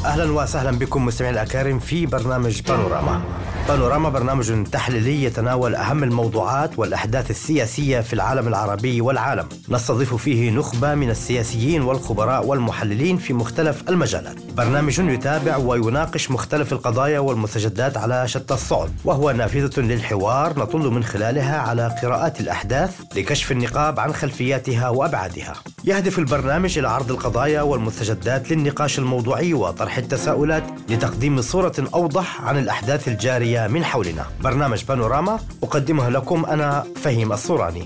أهلا وسهلا بكم مستمعين الأكارم في برنامج بانوراما. بانوراما برنامج تحليلي يتناول أهم الموضوعات والأحداث السياسية في العالم العربي والعالم. نستضيف فيه نخبة من السياسيين والخبراء والمحللين في مختلف المجالات. برنامج يتابع ويناقش مختلف القضايا والمستجدات على شتى الصعد، وهو نافذة للحوار نطل من خلالها على قراءات الأحداث لكشف النقاب عن خلفياتها وأبعادها. يهدف البرنامج إلى عرض القضايا والمستجدات للنقاش الموضوعي وطرح التساؤلات لتقديم صورة أوضح عن الأحداث الجارية من حولنا. برنامج بانوراما أقدمه لكم أنا فهيم الصوراني.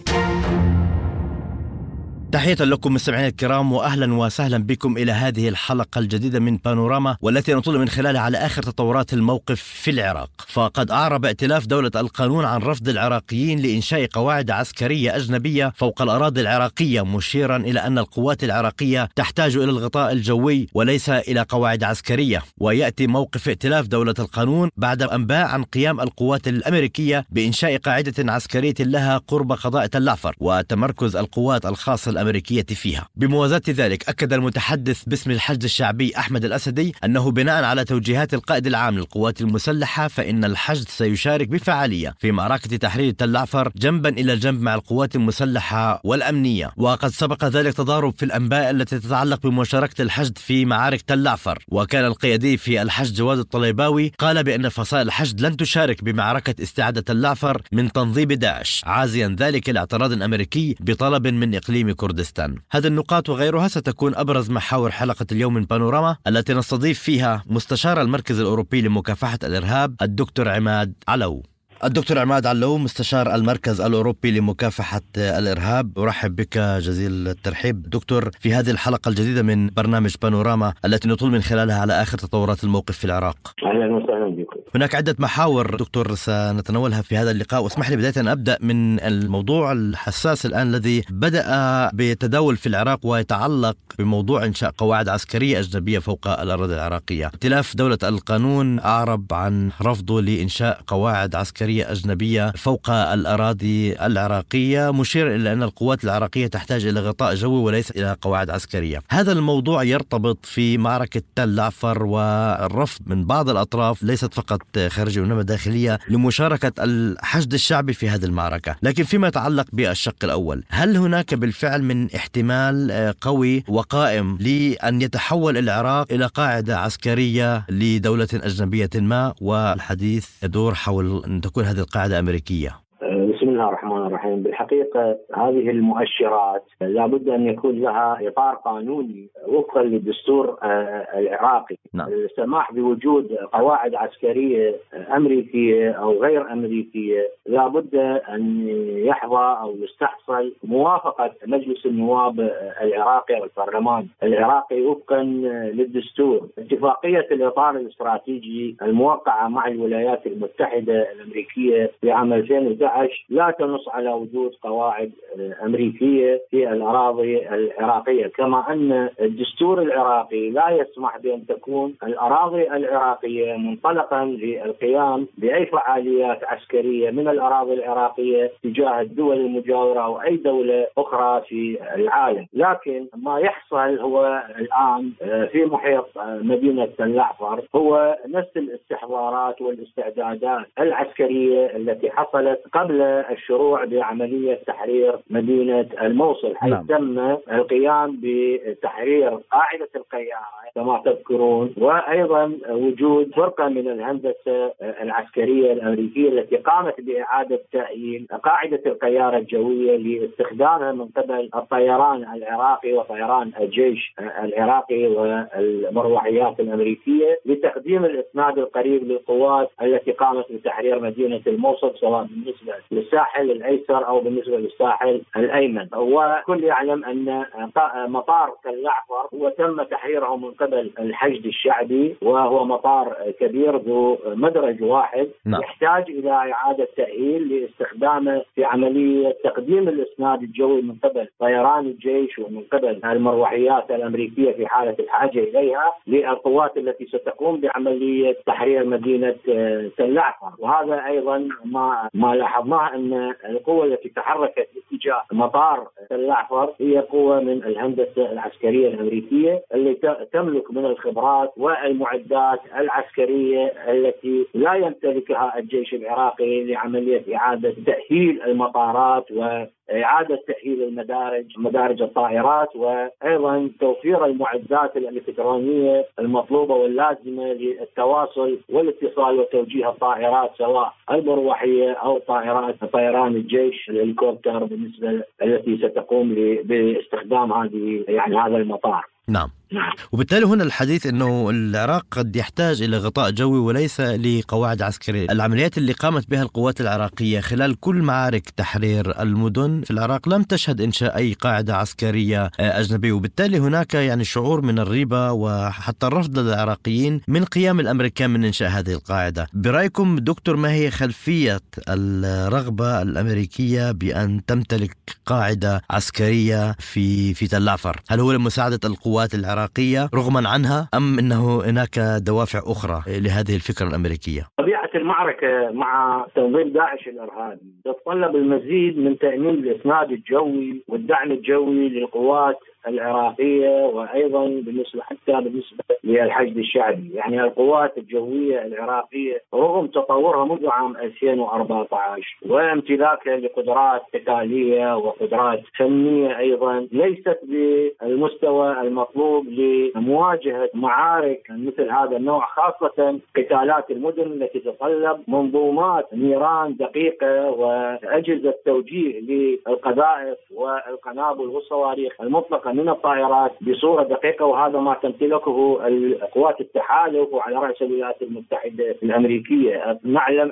تحية لكم مستمعين الكرام، وأهلا وسهلا بكم إلى هذه الحلقة الجديدة من بانوراما، والتي نطل من خلالها على آخر تطورات الموقف في العراق. فقد أعرب ائتلاف دولة القانون عن رفض العراقيين لإنشاء قواعد عسكرية أجنبية فوق الأراضي العراقية، مشيرا إلى أن القوات العراقية تحتاج إلى الغطاء الجوي وليس إلى قواعد عسكرية. ويأتي موقف ائتلاف دولة القانون بعد أنباء عن قيام القوات الأمريكية بإنشاء قاعدة عسكرية لها قرب قضاء تل عفر وتمركز القوات الخاصة الأمريكية فيها. بموازاة ذلك، أكد المتحدث باسم الحشد الشعبي أحمد الأسدي أنه بناء على توجيهات القائد العام للقوات المسلحة فإن الحشد سيشارك بفعالية في معركة تحرير تل عفر جنبا إلى جنب مع القوات المسلحة والأمنية. وقد سبق ذلك تضارب في الأنباء التي تتعلق بمشاركة الحشد في معارك تل عفر، وكان القيادي في الحشد جواد الطليباوي قال بأن فصائل الحشد لن تشارك بمعركة استعادة تل عفر من تنظيم داعش، عازيا ذلك لاعتراض أمريكي بطلب من إقليم كردستان. هذه النقاط وغيرها ستكون أبرز محاور حلقة اليوم من بانوراما، التي نستضيف فيها مستشار المركز الأوروبي لمكافحة الإرهاب الدكتور عماد علو. الدكتور عماد علو، مستشار المركز الأوروبي لمكافحة الإرهاب، أرحب بك جزيل الترحيب دكتور في هذه الحلقة الجديدة من برنامج بانوراما التي نطل من خلالها على آخر تطورات الموقف في العراق. أهلا وسهلا بكم. هناك عدة محاور دكتور سنتناولها في هذا اللقاء، واسمح لي بداية أن أبدأ من الموضوع الحساس الآن الذي بدأ بتداول في العراق ويتعلق بموضوع إنشاء قواعد عسكرية أجنبية فوق الأراضي العراقية. ائتلاف دولة القانون أعرب عن رفضه لإنشاء قواعد عسكرية أجنبية فوق الأراضي العراقية، مشير إلى أن القوات العراقية تحتاج إلى غطاء جوي وليس إلى قواعد عسكرية. هذا الموضوع يرتبط في معركة تل عفر والرفض من بعض الأطراف ليست فقط خارجية وإنما داخلية لمشاركة الحشد الشعبي في هذه المعركة. لكن فيما يتعلق بالشق الأول، هل هناك بالفعل من احتمال قوي وقائم لأن يتحول العراق إلى قاعدة عسكرية لدولة أجنبية ما، والحديث يدور حول أن تكون هذه القاعدة أمريكية؟ بسم الله الرحمن الرحيم. بالحقيقة هذه المؤشرات لابد أن يكون لها إطار قانوني وفقا للدستور العراقي. نعم. السماح بوجود قواعد عسكرية أمريكية أو غير أمريكية لابد أن يحظى أو يستحصل موافقة مجلس النواب العراقي أو البرلمان العراقي وفقا للدستور. اتفاقية الإطار الاستراتيجي الموقعة مع الولايات المتحدة الأمريكية في عام 2011 لا تنص على وجود قواعد أمريكية في الأراضي العراقية، كما أن الدستور العراقي لا يسمح بأن تكون الأراضي العراقية منطلقا للقيام بأي فعاليات عسكرية من الأراضي العراقية تجاه الدول المجاورة أو أي دولة أخرى في العالم. لكن ما يحصل هو الآن في محيط مدينة تل عفر هو نفس الاستحضارات والاستعدادات العسكرية التي حصلت قبل الشروع بعملية تحرير مدينة الموصل، حيث تم القيام بتحرير قاعدة القيارة كما تذكرون، وأيضا وجود فرقة من الهندسة العسكرية الأمريكية التي قامت بإعادة تأهيل قاعدة القيارة الجوية لاستخدامها من قبل الطيران العراقي وطيران الجيش العراقي والمروحيات الأمريكية لتقديم الإسناد القريب للقوات التي قامت بتحرير مدينة الموصل، سواء بالنسبة للساحل الأيسر أو بالنسبة للساحل الأيمن. وكل يعلم أن مطار تل عفر هو تم تحريره من قبل الحشد الشعبي، وهو مطار كبير ذو مدرج واحد. يحتاج إلى إعادة تأهيل لاستخدامه في عملية تقديم الإسناد الجوي من قبل طيران الجيش ومن قبل المروحيات الأمريكية في حالة الحاجة إليها للقوات التي ستقوم بعملية تحرير مدينة تل عفر. وهذا أيضا ما لاحظناه أن أن القوة التي تحركت باتجاه مطار تل أعفر هي قوة من الهندسة العسكرية الأمريكية اللي تملك من الخبرات والمعدات العسكرية التي لا يمتلكها الجيش العراقي لعملية إعادة تأهيل المطارات وإعادة تأهيل مدارج الطائرات، وأيضا توفير المعدات الإلكترونية المطلوبة واللازمة للتواصل والاتصال وتوجيه الطائرات سواء المروحية أو طيران الجيش الهليكوبتر بالنسبة التي ستقوم باستخدام هذا المطار. نعم. وبالتالي هنا الحديث أنه العراق قد يحتاج إلى غطاء جوي وليس لقواعد عسكرية. العمليات اللي قامت بها القوات العراقية خلال كل معارك تحرير المدن في العراق لم تشهد إنشاء أي قاعدة عسكرية أجنبية، وبالتالي هناك شعور من الريبة وحتى الرفض للعراقيين من قيام الأمريكان من إنشاء هذه القاعدة. برأيكم دكتور ما هي خلفية الرغبة الأمريكية بأن تمتلك قاعدة عسكرية في تل أعفر؟ هل هو لمساعدة القوات العراقية رغما عنها أم أنه هناك دوافع أخرى لهذه الفكرة الأمريكية؟ طبيعة المعركة مع تنظيم داعش الإرهابي تتطلب المزيد من تأمين الإسناد الجوي والدعم الجوي للقوات العراقية، وأيضا بالنسبة للحشد الشعبي. القوات الجوية العراقية رغم تطورها منذ عام 2014 وامتلاكها لقدرات قتالية وقدرات فنية أيضا ليست بالمستوى المطلوب لمواجهة معارك مثل هذا النوع، خاصة قتالات المدن التي تتطلب منظومات نيران دقيقة وأجهزة توجيه للقذائف والقنابل والصواريخ المطلقة من الطائرات بصورة دقيقة، وهذا ما تمتلكه القوات التحالف وعلى رأس الولايات المتحدة الأمريكية. نعلم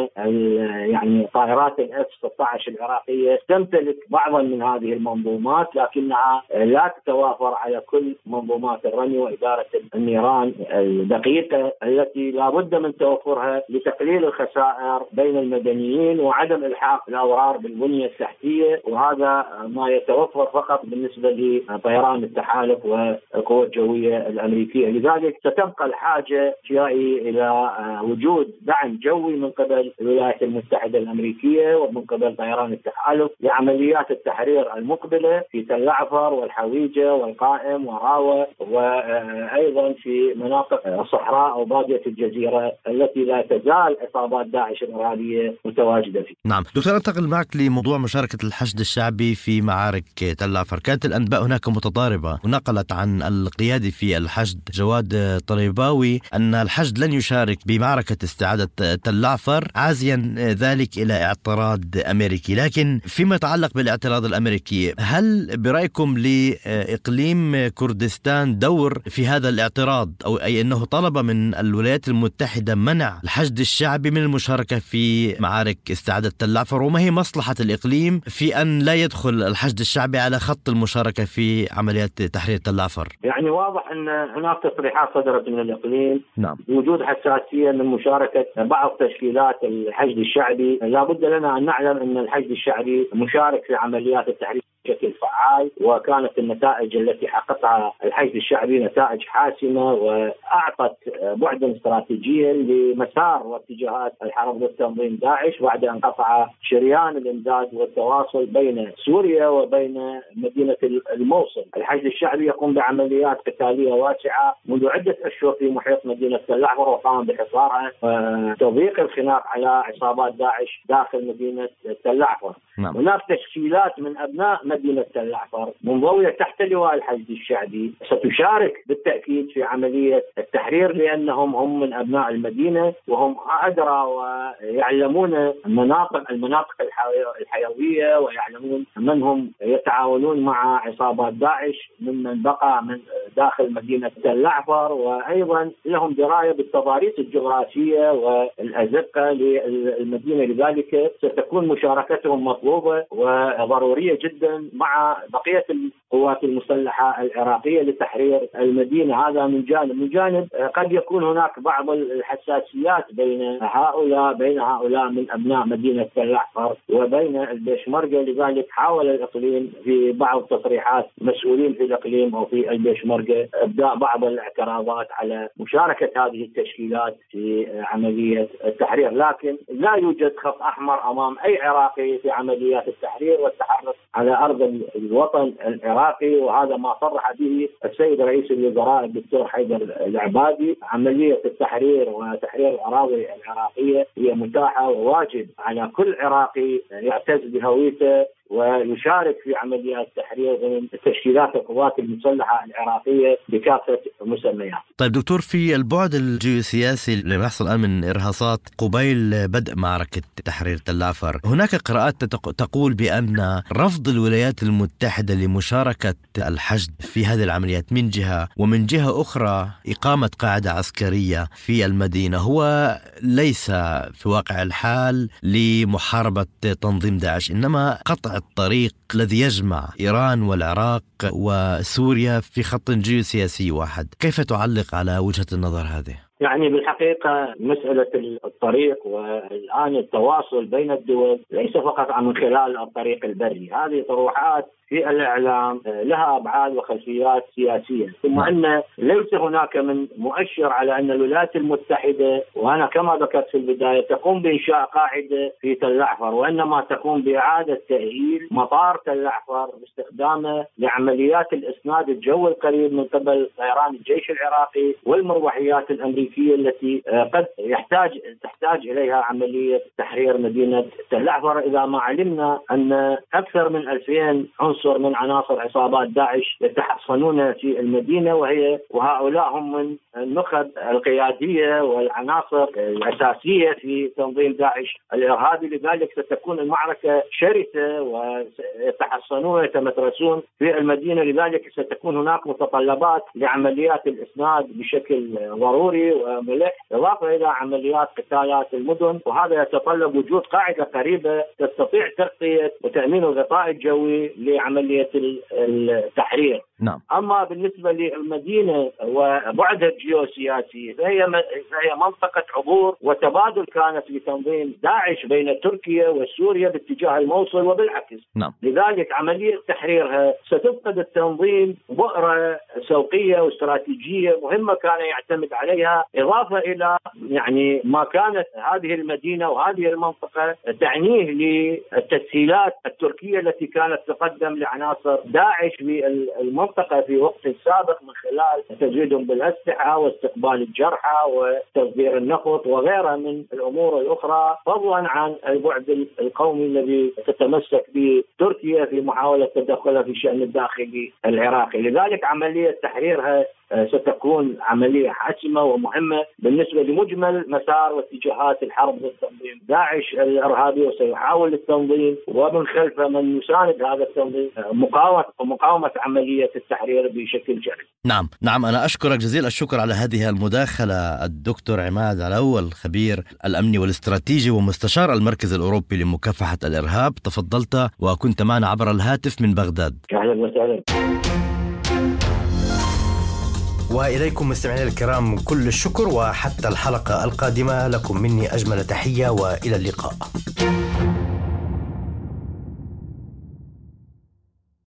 أن طائرات F-16 العراقية تمتلك بعضا من هذه المنظومات لكنها لا تتوافر على كل منظومات الرمي وإدارة النيران الدقيقة التي لا بد من توفرها لتقليل الخسائر بين المدنيين وعدم إلحاق الأضرار بالبنية التحتية، وهذا ما يتوفر فقط بالنسبة لطيران التحالف والقوات الجوية الأمريكية. لذلك ستبقى الحاجة إلى وجود دعم جوي من قبل الولايات المتحدة الأمريكية ومن قبل طيران التحالف لعمليات التحرير المقبلة في تل أعفر والحويجة والقائم وراوة، وأيضا في مناطق الصحراء أو بادية الجزيرة التي لا تزال عصابات داعش الإرهابية متواجدة فيه. نعم دكتور، أنتقل معك لموضوع مشاركة الحشد الشعبي في معارك تل أعفر. كانت الأنباء هناك متضاربة، ونقلت عن القيادي في الحشد جواد طريباوي أن الحشد لن يشارك بمعركة استعادة تل أعفر، عازيا ذلك إلى اعتراض أمريكي. لكن فيما يتعلق بالاعتراض الأمريكي، هل برأيكم لإقليم كردستان دور في هذا الاعتراض، أو أي أنه طلب من الولايات المتحدة منع الحشد الشعبي من المشاركة في معارك استعادة تل أعفر؟ وما هي مصلحة الإقليم في أن لا يدخل الحشد الشعبي على خط المشاركة في عمليات تحرير تل أعفر؟ واضح أن هناك تصريحات صدرت من الإقليم نعم. وجود حساسية من مشاركة بعض تشكيلات الحشد الشعبي. لا بد لنا أن نعلم أن الحشد الشعبي مشارك في عمليات التحرير بشكل فعال، وكانت النتائج التي حققها الحشد الشعبي نتائج حاسمة وأعطت بعدا استراتيجيا لمسار واتجاهات الحرب ضد تنظيم داعش بعد أن قطع شريان الإمداد والتواصل بين سوريا وبين مدينة الموصل. الحشد الشعبي يقوم بعمليات قتالية واسعة منذ عدة أشهر في محيط مدينة تل أعفر، وقام بحصارها وتضييق الخناق على عصابات داعش داخل مدينة تل أعفر. نعم. هناك تشكيلات من أبناء مدينة تل أعفر منضوية تحت لواء الحشد الشعبي ستشارك بالتأكيد في عملية التحرير، لأنهم هم من أبناء المدينة وهم أدرى ويعلمون المناطق الحيوية، ويعلمون من هم يتعاونون مع عصابات داعش ممن بقى من داخل مدينة تل أعفر، وأيضا لهم دراية بالتضاريس الجغرافية والأزقة للمدينة. لذلك ستكون مشاركتهم مطلوبة وضرورية جدا مع بقية القوات المسلحة العراقية لتحرير المدينة. هذا من جانب. من جانب قد يكون هناك بعض الحساسيات بين هؤلاء من أبناء مدينة تل أحمر وبين البيشمركة. لذلك حاول الإقليم في بعض تصريحات مسؤولين في الإقليم أو في البيشمركة إبداء بعض الاعتراضات على مشاركة هذه التشكيلات في عملية التحرير، لكن لا يوجد خط أحمر أمام أي عراقي في عمليات التحرير والتحرك على أرض الوطن العراقي. وهذا ما صرح به السيد رئيس الوزراء الدكتور حيدر العبادي. عملية التحرير وتحرير الأراضي العراقية هي متاحة وواجب على كل عراقي يعتز بهويته ويشارك في عمليات التحرير من تشكيلات القوات المسلحة العراقية بكافة مسميات. طيب دكتور، في البعد الجيوسياسي اللي بيحصل الآن من إرهاصات قبيل بدء معركة تحرير تل أحمر، هناك قراءات تقول بأن رفض الولايات المتحدة لمشاركة الحشد في هذه العمليات من جهة، ومن جهة أخرى إقامة قاعدة عسكرية في المدينة، هو ليس في واقع الحال لمحاربة تنظيم داعش، إنما قطع الطريق الذي يجمع إيران والعراق وسوريا في خط جيوسياسي واحد. كيف تعلق على وجهة النظر هذه؟ يعني بالحقيقة مسألة الطريق والآن التواصل بين الدول ليس فقط من خلال الطريق البري. هذه طروحات في الإعلام لها أبعاد وخلفيات سياسية، ثم أن ليس هناك من مؤشر على أن الولايات المتحدة، وأنا كما ذكرت في البداية، تقوم بإنشاء قاعدة في تل أحمر، وإنما تقوم بإعادة تأهيل مطار تل أحمر باستخدامه لعمليات الإسناد الجوي القريب من قبل طيران الجيش العراقي والمروحيات الأمريكية التي قد تحتاج إليها عملية تحرير مدينة تل أحمر. إذا ما علمنا أن أكثر من 2000 عنصر من عناصر عصابات داعش يتحصنون في المدينة، وهؤلاء هم من النخب القيادية والعناصر الأساسية في تنظيم داعش الإرهابي. لذلك ستكون المعركة شرسة ويتحصنون ويتمترسون في المدينة. لذلك ستكون هناك متطلبات لعمليات الإسناد بشكل ضروري وملح، إضافة إلى عمليات قتالات المدن، وهذا يتطلب وجود قاعدة قريبة تستطيع تغطية وتأمين الغطاء الجوي لعملية التحرير. نعم. أما بالنسبة للمدينة وبعدها الجيوسياسي فهي منطقة عبور وتبادل كانت لتنظيم داعش بين تركيا وسوريا باتجاه الموصل وبالعكس. نعم. لذلك عملية تحريرها ستفقد التنظيم بؤرة سوقية واستراتيجية مهمة كان يعتمد عليها، إضافة إلى يعني ما كانت هذه المدينة وهذه المنطقة تعنيه للتسهيلات التركية التي كانت تقدم لعناصر داعش في المنطقة في وقت سابق من خلال تزويدهم بالأسلحة واستقبال الجرحى وتصدير النفط وغيرها من الأمور الأخرى، فضلا عن البعد القومي الذي تتمسك به تركيا في محاولة تدخلها في الشأن الداخلي العراقي. لذلك عملية تحريرها ستكون عملية حاسمة ومهمة بالنسبة لمجمل مسار واتجاهات الحرب ضد تنظيم داعش الإرهابي، وسيحاول التنظيم ومن خلفه من يساند هذا التنظيم مقاومة عملية التحرير بشكل جريء. نعم أنا أشكرك جزيل الشكر على هذه المداخلة الدكتور عماد علوة، الخبير الأمني والاستراتيجي ومستشار المركز الأوروبي لمكافحة الإرهاب. تفضلت وكنت معنا عبر الهاتف من بغداد. أهلا وسهلا. وإليكم مستمعينا الكرام كل الشكر، وحتى الحلقة القادمة لكم مني أجمل تحية وإلى اللقاء.